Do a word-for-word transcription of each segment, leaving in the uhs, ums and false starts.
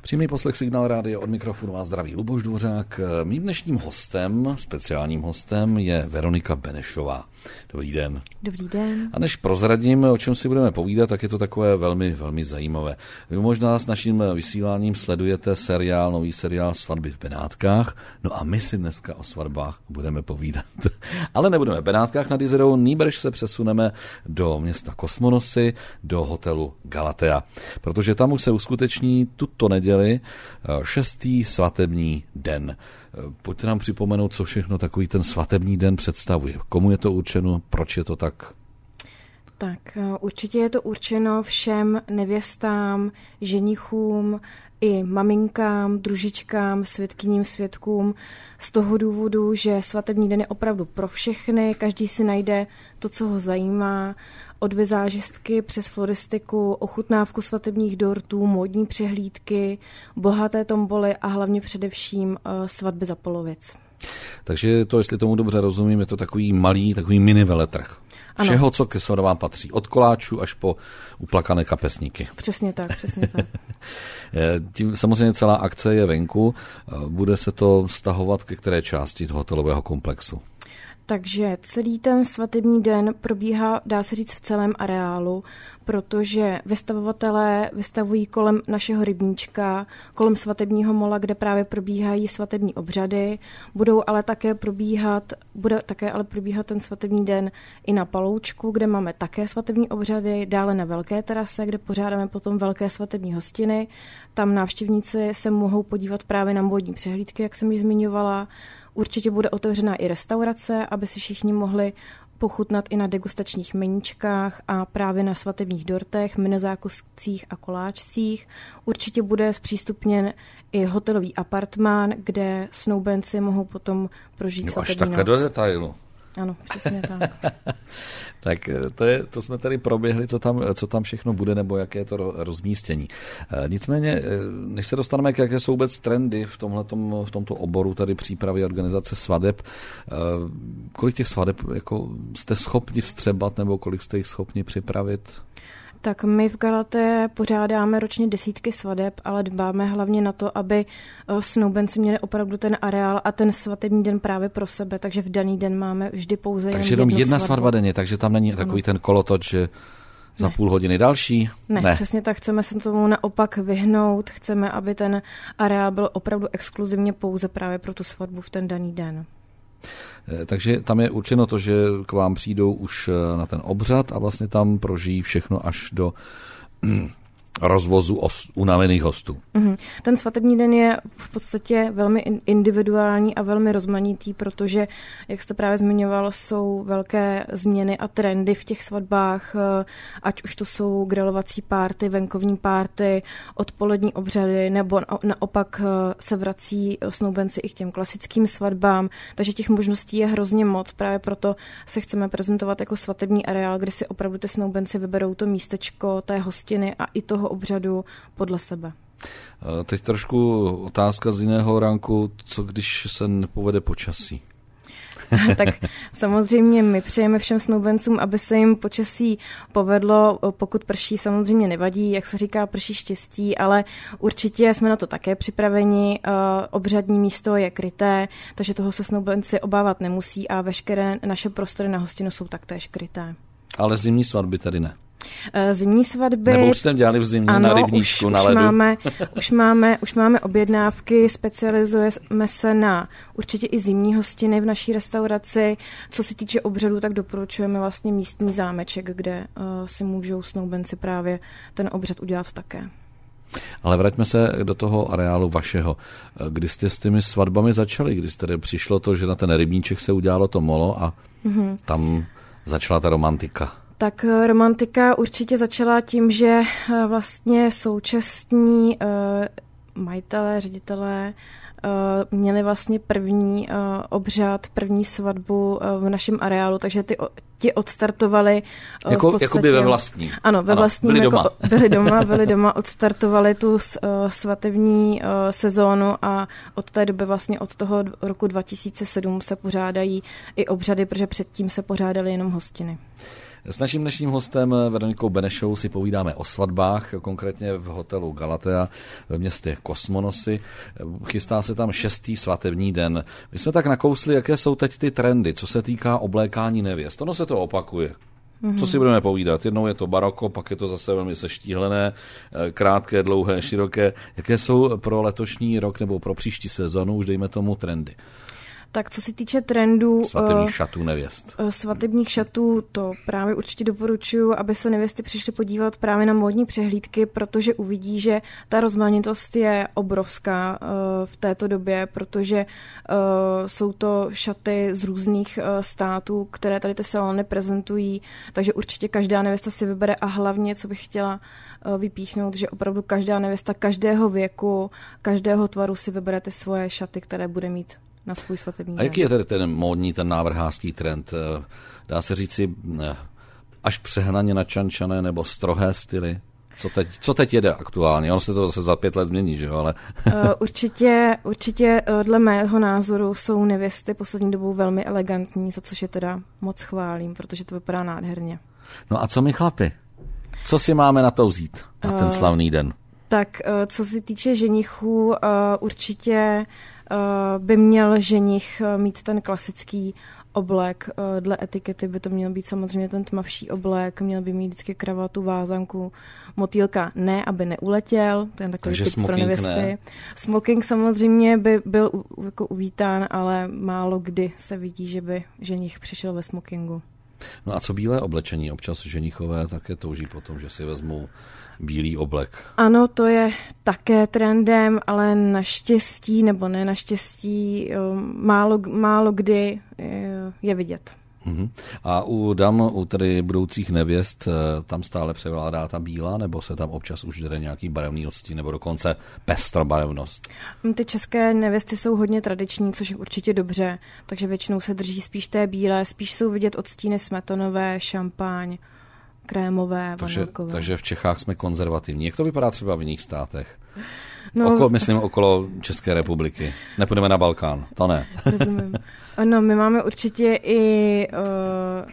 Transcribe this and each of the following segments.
Přímý poslech Signál Rádia, od mikrofonu a zdraví Luboš Dvořák. Mým dnešním hostem, speciálním hostem, je Veronika Benešová. Dobrý den. Dobrý den. A než prozradím, o čem si budeme povídat, tak je to takové velmi, velmi zajímavé. Vy možná s naším vysíláním sledujete seriál, nový seriál Svatby v Benátkách, no a my si dneska o svatbách budeme povídat. Ale nebudeme v Benátkách nad Jizerou, nýbrž se přesuneme do města Kosmonosy, do hotelu Galatea, protože tam už se uskuteční tuto neděli šestý svatební den. Pojďte nám připomenout, co všechno takový ten svatební den představuje. Komu je to určeno, proč je to tak? Tak určitě je to určeno všem nevěstám, ženichům, i maminkám, družičkám, svědkyním, svědkům z toho důvodu, že svatební den je opravdu pro všechny, každý si najde to, co ho zajímá, od vizážistky přes floristiku, ochutnávku svatebních dortů, módní přehlídky, bohaté tomboly a hlavně především uh, svatby za polovic. Takže to, jestli tomu dobře rozumím, je to takový malý, takový mini veletrh. Všeho, co ke svatbám patří. Od koláčů až po uplakané kapesníky. Přesně tak, přesně tak. Tím samozřejmě celá akce je venku. Bude se to vztahovat ke které části toho hotelového komplexu? Takže celý ten svatební den probíhá, dá se říct, v celém areálu, protože vystavovatelé vystavují kolem našeho rybníčka, kolem svatebního mola, kde právě probíhají svatební obřady. Budou ale také probíhat, bude také ale probíhat ten svatební den i na Paloučku, kde máme také svatební obřady, dále na velké terase, kde pořádáme potom velké svatební hostiny. Tam návštěvníci se mohou podívat právě na módní přehlídky, jak jsem již zmiňovala. Určitě bude otevřená i restaurace, aby si všichni mohli pochutnat i na degustačních meníčkách a právě na svatebních dortech, minozákuscích a koláčcích. Určitě bude zpřístupněn i hotelový apartmán, kde snoubenci mohou potom prožít no, svatební až takhle noc. Do detailu. Ano, přesně tak. Tak to, je, to jsme tady proběhli, co tam, co tam všechno bude, nebo jaké je to rozmístění. Nicméně, než se dostaneme k jaké jsou vůbec trendy v, tomhletom, v tomto oboru tady přípravy organizace svadeb, kolik těch svadeb jako jste schopni vstřebat, nebo kolik jste jich schopni připravit? Tak my v Galaté pořádáme ročně desítky svadeb, ale dbáme hlavně na to, aby snoubenci měli opravdu ten areál a ten svatební den právě pro sebe, takže v daný den máme vždy pouze jen takže jenom jedna svatbu. Svatba denně, takže tam není takový ano. ten kolotoč, že za ne. půl hodiny další? Ne, ne, přesně tak, chceme se tomu naopak vyhnout, chceme, aby ten areál byl opravdu exkluzivně pouze právě pro tu svatbu v ten daný den. Takže tam je určeno to, že k vám přijdou už na ten obřad a vlastně tam prožijí všechno až do rozvozu os, unavených hostů. Mm-hmm. Ten svatební den je v podstatě velmi individuální a velmi rozmanitý, protože, jak jste právě zmiňoval, jsou velké změny a trendy v těch svatbách, ať už to jsou grilovací párty, venkovní párty, odpolední obřady, nebo naopak se vrací snoubenci i k těm klasickým svatbám, takže těch možností je hrozně moc, právě proto se chceme prezentovat jako svatební areál, kde si opravdu ty snoubenci vyberou to místečko té hostiny a i toho obřadu podle sebe. Teď trošku otázka z jiného ranku, co když se nepovede počasí? Tak samozřejmě my přejeme všem snoubencům, aby se jim počasí povedlo, pokud prší samozřejmě nevadí, jak se říká, prší štěstí, ale určitě jsme na to také připraveni, obřadní místo je kryté, takže toho se snoubenci obávat nemusí a veškeré naše prostory na hostinu jsou taktéž kryté. Ale zimní svatby tady ne? Zimní svatby. Nebo už jste dělali v zimě ano, na rybníčku, už, na už ledu? Máme, už, máme, už máme objednávky, specializujeme se na určitě i zimní hostiny v naší restauraci. Co se týče obřadu, tak doporučujeme vlastně místní zámeček, kde uh, si můžou snoubenci právě ten obřad udělat také. Ale vraťme se do toho areálu vašeho. Kdy jste s těmi svatbami začali? Kdy jste přišlo to, že na ten rybníček se udělalo to molo a mm-hmm. tam začala ta romantika? Tak romantika určitě začala tím, že vlastně současní uh, majitelé, ředitelé uh, měli vlastně první uh, obřad, první svatbu uh, v našem areálu, takže ty, ti odstartovali uh, jako, v podstatě... Jakoby ve vlastním. Ano, ve ano, vlastním. Byli jako, doma. Byli doma, byli doma, odstartovali tu uh, svatební uh, sezónu a od té doby vlastně od toho roku dva tisíce sedm se pořádají i obřady, protože předtím se pořádaly jenom hostiny. S naším dnešním hostem Veronikou Benešovou si povídáme o svatbách, konkrétně v hotelu Galatea ve městě Kosmonosy. Chystá se tam šestý svatební den. My jsme tak nakousli, jaké jsou teď ty trendy, co se týká oblékání nevěst. Ono se to opakuje. Mm-hmm. Co si budeme povídat? Jednou je to baroko, pak je to zase velmi seštíhlené, krátké, dlouhé, široké. Jaké jsou pro letošní rok nebo pro příští sezonu, už dejme tomu, trendy? Tak co se týče trendů svatebních šatů nevěst. Svatebních šatů, to právě určitě doporučuji, aby se nevěsty přišly podívat právě na módní přehlídky, protože uvidí, že ta rozmanitost je obrovská v této době, protože jsou to šaty z různých států, které tady ty salony prezentují, takže určitě každá nevěsta si vybere a hlavně, co bych chtěla vypíchnout, že opravdu každá nevěsta každého věku, každého tvaru si vybere ty svoje šaty, které bude mít na svůj svatební den. A jaký je tedy ten módní, ten návrhářský trend? Dá se říci až přehnaně načančané nebo strohé styly? Co teď, co teď jede aktuálně? Ono se to zase za pět let změní, že jo? Ale... určitě, určitě dle mého názoru jsou nevěsty poslední dobou velmi elegantní, za což je teda moc chválím, protože to vypadá nádherně. No a co my chlapi? Co si máme na to vzít na ten slavný den? Tak co se týče ženichů, určitě by měl ženich mít ten klasický oblek. Dle etikety by to měl být samozřejmě ten tmavší oblek, měl by mít vždycky kravatu, vázanku, motýlka ne, aby neuletěl, to je takový Takže typ pro nevěsty. Ne. Smoking samozřejmě by byl jako uvítán, ale málo kdy se vidí, že by ženich přišel ve smokingu. No a co bílé oblečení? Občas ženichové také touží potom, že si vezmou bílý oblek. Ano, to je také trendem, ale naštěstí, nebo ne naštěstí, málo, málo kdy je vidět. Uhum. A u dam, u tedy budoucích nevěst, tam stále převládá ta bílá, nebo se tam občas už jde nějaký barevnosti, nebo dokonce pestrobarevnost? Ty české nevěsty jsou hodně tradiční, což je určitě dobře, takže většinou se drží spíš té bílé, spíš jsou vidět odstíny smetanové, šampaň, krémové, takže, vanilkové. Takže v Čechách jsme konzervativní. Jak to vypadá třeba v jiných státech? No, Oko, myslím okolo České republiky. Nepůjdeme na Balkán, to ne. Rozumím. Ano, my máme určitě i uh,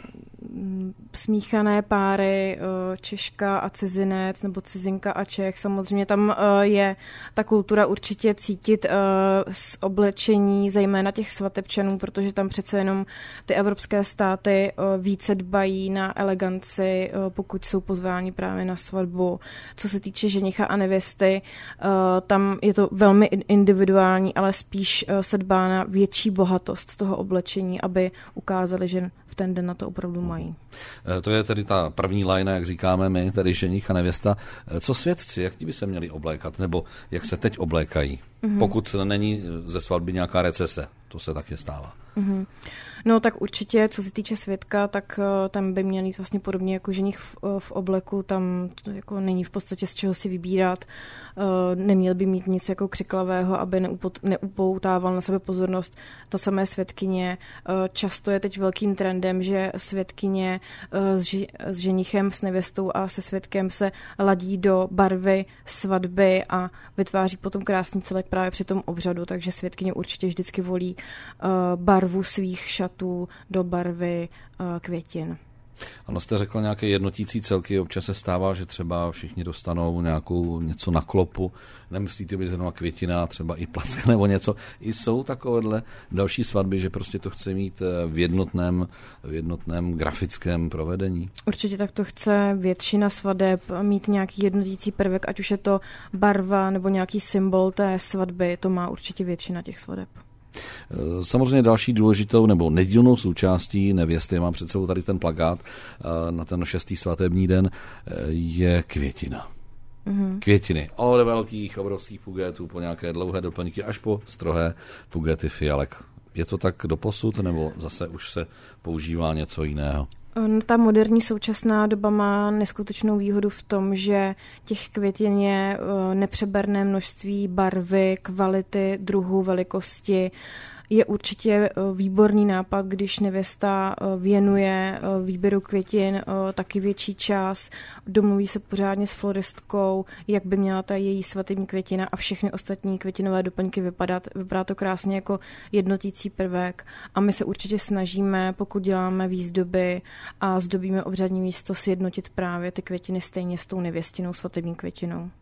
smíchané páry, uh, Češka a cizinec, nebo cizinka a Čech. Samozřejmě tam uh, je ta kultura určitě cítit uh, z oblečení, zejména těch svatebčanů, protože tam přece jenom ty evropské státy uh, více dbají na eleganci, uh, pokud jsou pozváni právě na svatbu. Co se týče ženicha a nevěsty, uh, tam je to velmi individuální, ale spíš uh, se dbá na větší bohatost toho oblečení, aby ukázali, že v ten den na to opravdu mají. To je tedy ta první lajna, jak říkáme my, tedy ženich a nevěsta. Co svědci, jak ti by se měli oblékat, nebo jak se teď oblékají, mm-hmm. pokud není ze svatby nějaká recese, to se taky stává. Mm-hmm. No tak určitě, co se týče svědka, tak uh, tam by měl jít vlastně podobně jako ženich v, uh, v obleku, tam to jako není v podstatě z čeho si vybírat, uh, neměl by mít nic jako křiklavého, aby neupot, neupoutával na sebe pozornost. To samé svědkyně, uh, často je teď velkým trendem, že svědkyně uh, s, ži, s ženichem, s nevěstou a se svědkem se ladí do barvy svatby a vytváří potom krásný celek právě při tom obřadu, takže svědkyně určitě vždycky volí uh, barvu svých šat do barvy uh, květin. Ano, jste řekla nějaké jednotící celky, občas se stává, že třeba všichni dostanou nějakou něco na klopu, nemyslíte by zrovna květina, třeba i placka nebo něco. I jsou takovéhle další svatby, že prostě to chce mít v jednotném, v jednotném grafickém provedení? Určitě tak to chce většina svateb mít nějaký jednotící prvek, ať už je to barva nebo nějaký symbol té svatby, to má určitě většina těch svateb. Samozřejmě další důležitou nebo nedílnou součástí nevěsty, mám před sebou tady ten plakát na ten šestý svatební den, je květina. Mm-hmm. Květiny od velkých, obrovských pugetů po nějaké dlouhé doplňky až po strohé pugety fialek. Je to tak doposud, nebo zase už se používá něco jiného? Ta moderní současná doba má neskutečnou výhodu v tom, že těch květin je nepřeberné množství barvy, kvality, druhu, velikosti. je určitě výborný nápad, když nevěsta věnuje výběru květin taky větší čas, domluví se pořádně s floristkou, jak by měla ta její svatební květina a všechny ostatní květinové doplňky vypadat. Vypadá to krásně jako jednotící prvek a my se určitě snažíme, pokud děláme výzdoby a zdobíme obřadní místo, sjednotit právě ty květiny stejně s tou nevěstinou svatební květinou.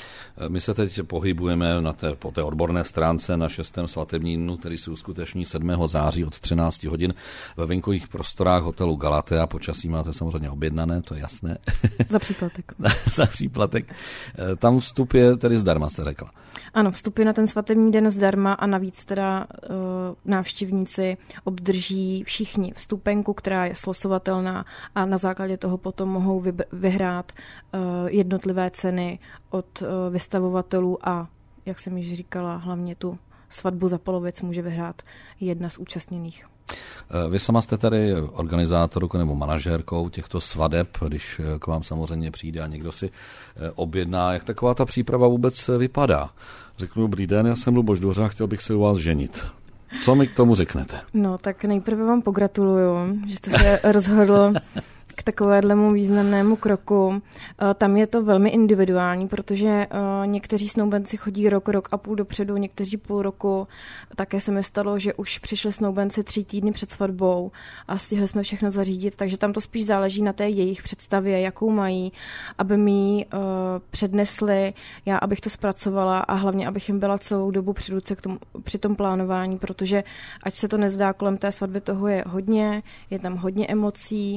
My se teď pohybujeme na té, po té odborné stránce na šestém svatební dnu, který se uskuteční sedmého září od třinácti hodin ve venkových prostorách hotelu Galatea. Počasí máte samozřejmě objednané, to je jasné. Za příplatek. Za příplatek. Tam vstup je tedy zdarma, jste řekla. Ano, vstup je na ten svatební den zdarma a navíc teda uh, návštěvníci obdrží všichni vstupenku, která je slosovatelná a na základě toho potom mohou vybr- vyhrát uh, jednotlivé ceny od uh, vystavovatelů a, jak jsem již říkala, hlavně tu svatbu za polovic může vyhrát jedna z účastněných. Vy sama jste tady organizátorkou nebo manažérkou těchto svadeb, když k vám samozřejmě přijde a někdo si objedná, jak taková ta příprava vůbec vypadá. Řeknu, dobrý den, já jsem Luboš Dvořák, chtěl bych se u vás ženit. Co mi k tomu řeknete? No, tak nejprve vám pogratuluju, že jste se rozhodl k takovému významnému kroku. Tam je to velmi individuální, protože někteří snoubenci chodí rok, rok a půl dopředu, někteří půl roku. Také se mi stalo, že už přišli snoubenci tři týdny před svatbou a stihli jsme všechno zařídit, takže tam to spíš záleží na té jejich představě, jakou mají, aby mi ji přednesli, já abych to zpracovala a hlavně, abych jim byla celou dobu při ruce k tomu, při tom plánování, protože ať se to nezdá, kolem té svatby toho je hodně, je tam hodně emocí,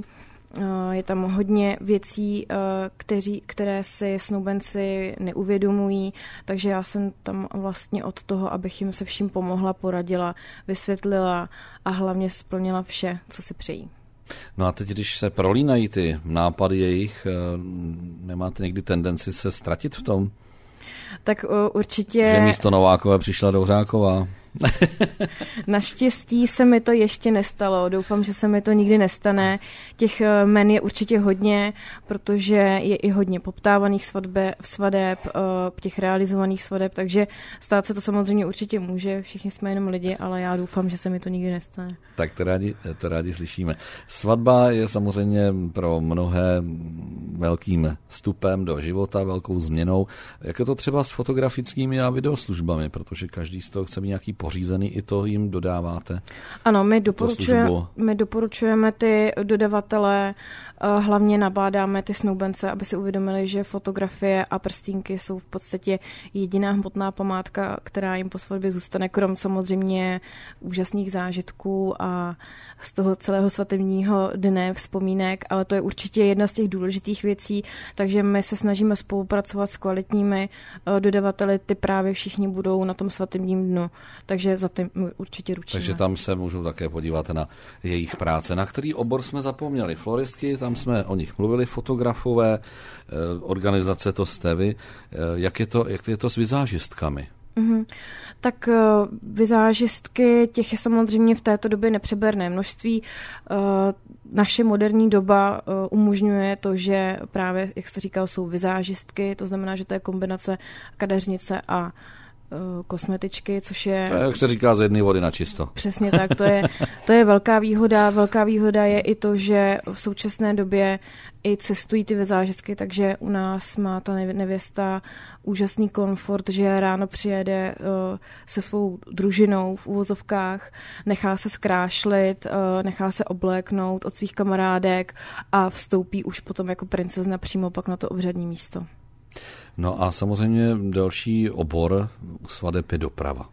je tam hodně věcí, kteří, které si snoubenci neuvědomují, takže já jsem tam vlastně od toho, abych jim se vším pomohla, poradila, vysvětlila a hlavně splnila vše, co si přejí. No a teď, když se prolínají ty nápady jejich, nemáte někdy tendenci se ztratit v tom? Tak určitě... Že místo Novákové přišla Douřáková. Naštěstí se mi to ještě nestalo. Doufám, že se mi to nikdy nestane. Těch men je určitě hodně, protože je i hodně poptávaných svadbe, svadeb, těch realizovaných svadeb, takže stát se to samozřejmě určitě může. Všichni jsme jenom lidi, ale já doufám, že se mi to nikdy nestane. Tak to rádi, to rádi slyšíme. Svatba je samozřejmě pro mnohé velkým vstupem do života, velkou změnou. Jak je to třeba s fotografickými a videoslužbami, protože každý z toho chce mít nějaký pořízený, i to jim dodáváte? Ano, my, doporučuje, my doporučujeme ty dodavatele, hlavně nabádáme ty snoubence, aby si uvědomili, že fotografie a prstínky jsou v podstatě jediná hmotná památka, která jim po svatbě zůstane, krom samozřejmě úžasných zážitků a z toho celého svatebního dne vzpomínek, ale to je určitě jedna z těch důležitých věcí, takže my se snažíme spolupracovat s kvalitními dodavateli, ty právě všichni budou na tom svatebním dnu, takže za tím určitě ručíme. Takže tam se můžu také podívat na jejich práce. Na který obor jsme zapomněli? Floristky, tam jsme o nich mluvili, fotografové, organizace to jste vy. Jak je to, jak je to s vizážistkami? Mm-hmm. Tak uh, vizážistky, těch je samozřejmě v této době nepřeberné množství. Uh, naše moderní doba uh, umožňuje to, že právě, jak jste říkal, jsou vizážistky, to znamená, že to je kombinace kadeřnice a kosmetičky, což je... To je, jak se říká, z jedné vody na čisto. Přesně tak, to je, to je velká výhoda. Velká výhoda je i to, že v současné době i cestují ty vizážistky, takže u nás má ta nevěsta úžasný komfort, že ráno přijede uh, se svou družinou v uvozovkách, nechá se zkrášlit, uh, nechá se obléknout od svých kamarádek a vstoupí už potom jako princezna přímo pak na to obřadní místo. No a samozřejmě další obor u svadeb je doprava.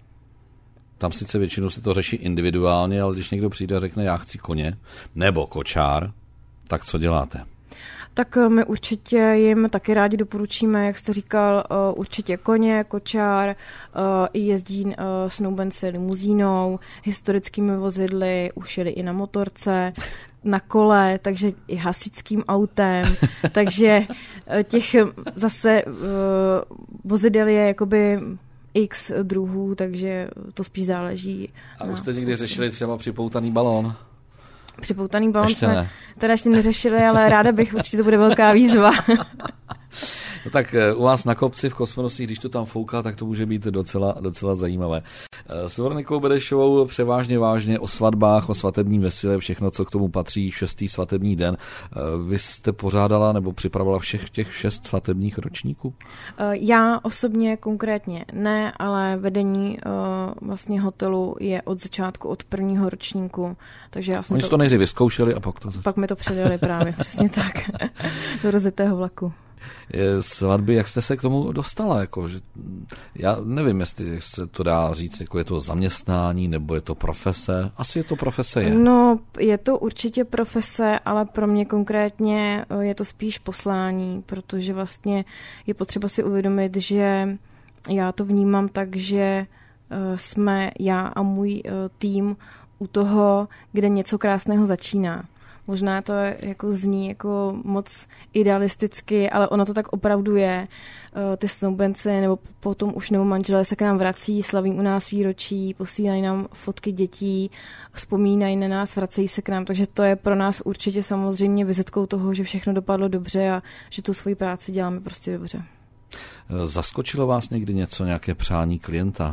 Tam sice většinou se to řeší individuálně, ale když někdo přijde a řekne, já chci koně nebo kočár, tak co děláte? Tak my určitě jim taky rádi doporučíme, jak jste říkal, určitě koně, kočár, i jezdí snoubenci limuzínou, historickými vozidly, už jeli i na motorce, na kole, takže i hasičským autem, takže těch zase vozidel je jakoby x druhů, takže to spíš záleží. A už jste někdy řešili třeba připoutaný balón? Připoutaný balón jsme teda ještě neřešili, ale ráda bych, určitě to bude velká výzva. No tak u vás na kopci v Kosmonosích, když to tam fouká, tak to může být docela, docela zajímavé. S Veronikou Benešovou převážně vážně o svatbách, o svatebním vesile, všechno, co k tomu patří, šestý svatební den. Vy jste pořádala nebo připravovala všech těch šest svatebních ročníků? Já osobně konkrétně ne, ale vedení vlastně hotelu je od začátku, od prvního ročníku. Takže já jsem Oni to, to nejdřív vyzkoušeli a pak to... Pak mi to předali právě, přesně tak, do rozjetého vlaku. Svatby, jak jste se k tomu dostala? Jako, že, já nevím, jestli se to dá říct, jako je to zaměstnání, nebo je to profese. Asi je to profese, je. No, je to určitě profese, ale pro mě konkrétně je to spíš poslání, protože vlastně je potřeba si uvědomit, že já to vnímám tak, že jsme já a můj tým u toho, kde něco krásného začíná. Možná to jako zní jako moc idealisticky, ale ono to tak opravdu je. Ty snoubenci nebo potom už nebo manželé se k nám vrací, slaví u nás výročí, posílají nám fotky dětí, vzpomínají na nás, vracejí se k nám, takže to je pro nás určitě samozřejmě vizitkou toho, že všechno dopadlo dobře a že tu svoji práci děláme prostě dobře. Zaskočilo vás někdy něco, nějaké přání klienta?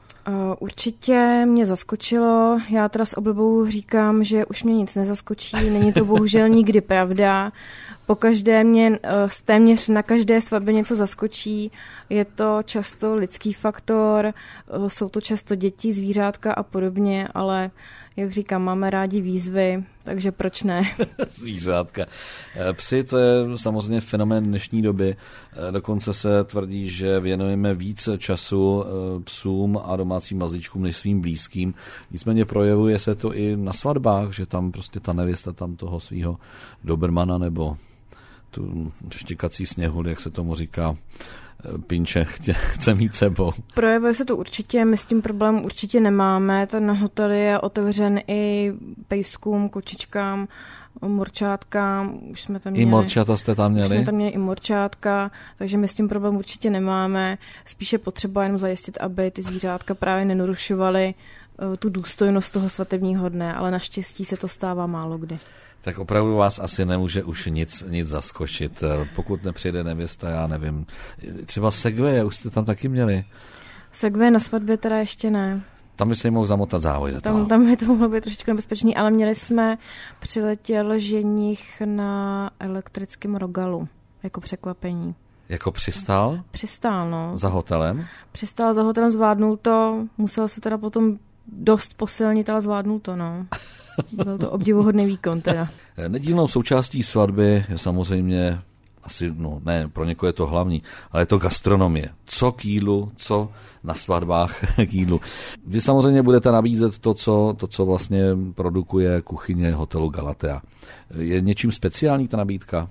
Určitě mě zaskočilo. Já teda s oblibou říkám, že už mě nic nezaskočí. Není to bohužel nikdy pravda. Po každé mě, téměř na každé svatbě něco zaskočí. Je to často lidský faktor, jsou to často děti, zvířátka a podobně, ale jak říkám, máme rádi výzvy, takže proč ne? Zvířátka. Psi, to je samozřejmě fenomén dnešní doby. Dokonce se tvrdí, že věnujeme více času psům a domácím mazlíčkům než svým blízkým. Nicméně projevuje se to i na svatbách, že tam prostě ta nevěsta tam toho svého dobrmana nebo tu štěkací sněhul, jak se tomu říká, pinče chce mít sebou. Projevuje se to určitě, my s tím problém určitě nemáme. Ten hotel je otevřen i pejskům, kočičkám, morčátkám. Už jsme tam měli, I morčata jste tam měli? Už jsme tam měli i morčátka, takže my s tím problém určitě nemáme. Spíše potřeba jenom zajistit, aby ty zvířátka právě nenarušovaly tu důstojnost toho svatebního dne, ale naštěstí se to stává málo kdy. Tak opravdu vás asi nemůže už nic, nic zaskočit. Pokud nepřijde nevěsta, já nevím. Třeba segway, už jste tam taky měli? Segway na svatbě teda ještě ne. Tam by se jim mohl zamotat závoj do toho. Tam, tam by to mohlo být trošičku nebezpečný, ale měli jsme, přiletěl ženich na elektrickém rogalu, jako překvapení. Jako přistál? Přistál, no. Za hotelem? Přistál za hotelem, zvládnul to, musel se teda potom dost posilnit, ale zvládnul to, no. Byl to obdivuhodný výkon teda. Nedílnou součástí svatby je samozřejmě asi, no ne, pro někoho je to hlavní, ale je to gastronomie. Co k jídlu, co na svatbách k jídlu. Vy samozřejmě budete nabízet to, co, to, co vlastně produkuje kuchyně hotelu Galatea. Je něčím speciální ta nabídka?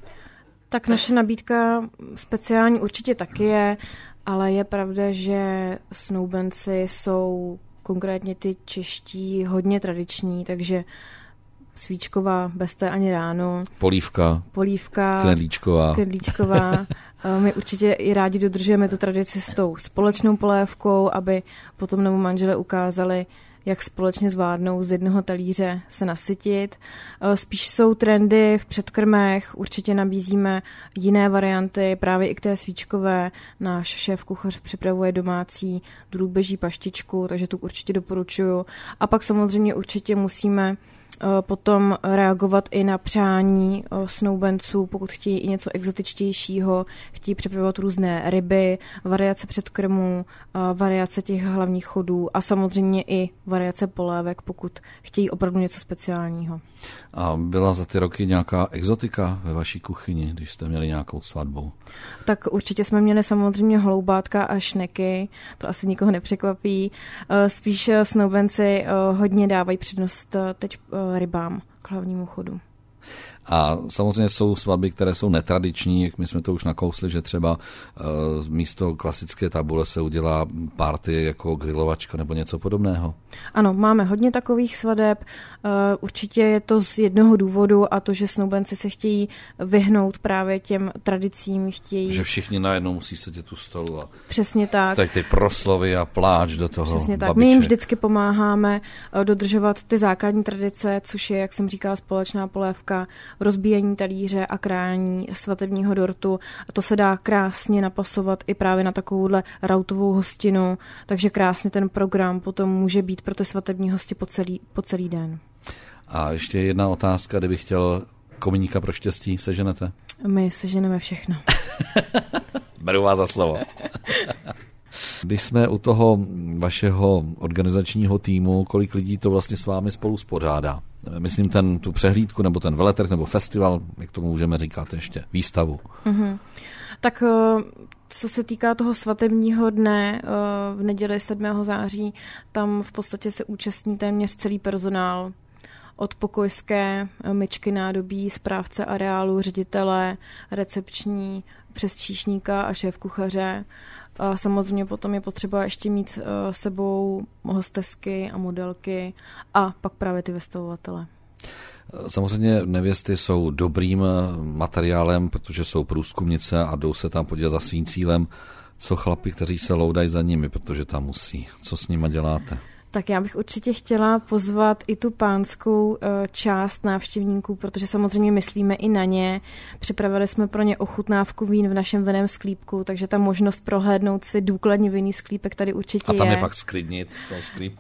Tak naše nabídka speciální určitě taky je, ale je pravda, že snoubenci jsou konkrétně ty čeští hodně tradiční, takže svíčková, bez té ani ráno. Polívka. Polívka. Knedlíčková. Knedlíčková. My určitě i rádi dodržujeme tu tradici s tou společnou polévkou, aby potom nebo manžele ukázali, jak společně zvládnou z jednoho talíře se nasytit. Spíš jsou trendy v předkrmech, určitě nabízíme jiné varianty, právě i k té svíčkové. Náš šéf kuchař připravuje domácí drůbeží paštičku, takže tu určitě doporučuju. A pak samozřejmě určitě musíme potom reagovat i na přání snoubenců, pokud chtějí i něco exotičtějšího, chtějí připravovat různé ryby, variace předkrmů, variace těch hlavních chodů a samozřejmě i variace polévek, pokud chtějí opravdu něco speciálního. A byla za ty roky nějaká exotika ve vaší kuchyni, když jste měli nějakou svatbu? Tak určitě jsme měli samozřejmě holoubátka a šneky, to asi nikoho nepřekvapí. Spíš snoubenci hodně dávají přednost teď rybám k hlavnímu chodu. A samozřejmě jsou svatby, které jsou netradiční, jak my jsme to už nakousli, že třeba uh, místo klasické tabule se udělá party jako grilovačka nebo něco podobného. Ano, máme hodně takových svadeb. Uh, určitě je to z jednoho důvodu a to, že snoubenci se chtějí vyhnout právě těm tradicím, chtějí... Že všichni najednou musí sedět u stolu a... Přesně tak. Tak ty proslovy a pláč do toho. Přesně tak. Babiček. My jim vždycky pomáháme dodržovat ty základní tradice, což je, jak jsem říkala, společná polévka, rozbíjení talíře a krájení svatebního dortu. A to se dá krásně napasovat i právě na takovouhle rautovou hostinu, takže krásně ten program potom může být pro ty svatební hosti po celý, po celý den. A ještě jedna otázka, kdybych chtěl kominíka pro štěstí, seženete? My seženeme všechno. Beru vás za slovo. Když jsme u toho vašeho organizačního týmu, kolik lidí to vlastně s vámi spolu spořádá? Myslím ten, tu přehlídku, nebo ten veletrh, nebo festival, jak to můžeme říkat ještě, výstavu. Mm-hmm. Tak co se týká toho svatebního dne v neděli sedmého září, tam v podstatě se účastní téměř celý personál. Od pokojské, myčky nádobí, správce areálu, ředitele, recepční, přes číšníka a šéf kuchaře. A samozřejmě potom je potřeba ještě mít sebou hostesky a modelky a pak právě ty vystavovatele. Samozřejmě nevěsty jsou dobrým materiálem, protože jsou průzkumnice a jdou se tam podívat za svým cílem. Co chlapi, kteří se loudají za nimi, protože tam musí. Co s nima děláte? Tak já bych určitě chtěla pozvat i tu pánskou část návštěvníků, protože samozřejmě myslíme i na ně. Připravili jsme pro ně ochutnávku vín v našem vinném sklípku, takže ta možnost prohlédnout si důkladně vinný sklípek tady určitě je. A tam je pak sklidnit v tom sklípku.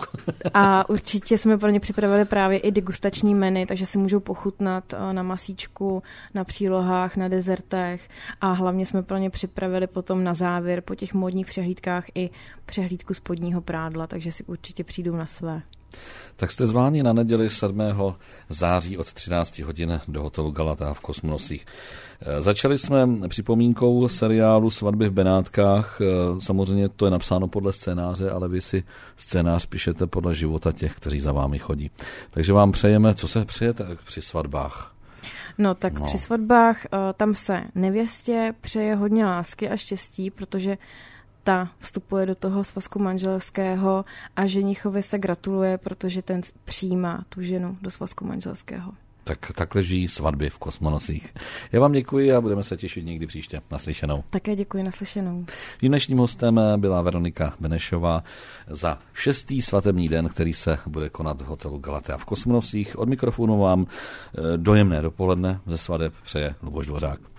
A určitě jsme pro ně připravili právě i degustační menu, takže si můžou pochutnat na masíčku, na přílohách, na dezertech a hlavně jsme pro ně připravili potom na závěr po těch módních přehlídkách i přehlídku spodního prádla, takže si určitě přijdou na své. Tak jste zváni na neděli sedmého září od třinácti hodin do hotelu Galata v Kosmonosích. Začali jsme připomínkou seriálu Svatby v Benátkách. Samozřejmě to je napsáno podle scénáře, ale vy si scénář píšete podle života těch, kteří za vámi chodí. Takže vám přejeme, co se přejete při svatbách? No tak no. Při svatbách tam se nevěstě přeje hodně lásky a štěstí, protože ta vstupuje do toho svazku manželského a ženichovi se gratuluje, protože ten přijímá tu ženu do svazku manželského. Tak takhle žijí svatby v Kosmonosích. Já vám děkuji a budeme se těšit někdy příště. Naslyšenou. Také děkuji, naslyšenou. Tím dnešním hostem byla Veronika Benešová za šestý svatební den, který se bude konat v hotelu Galatea v Kosmonosích. Od mikrofonu vám dojemné dopoledne ze svadeb přeje Luboš Dvořák.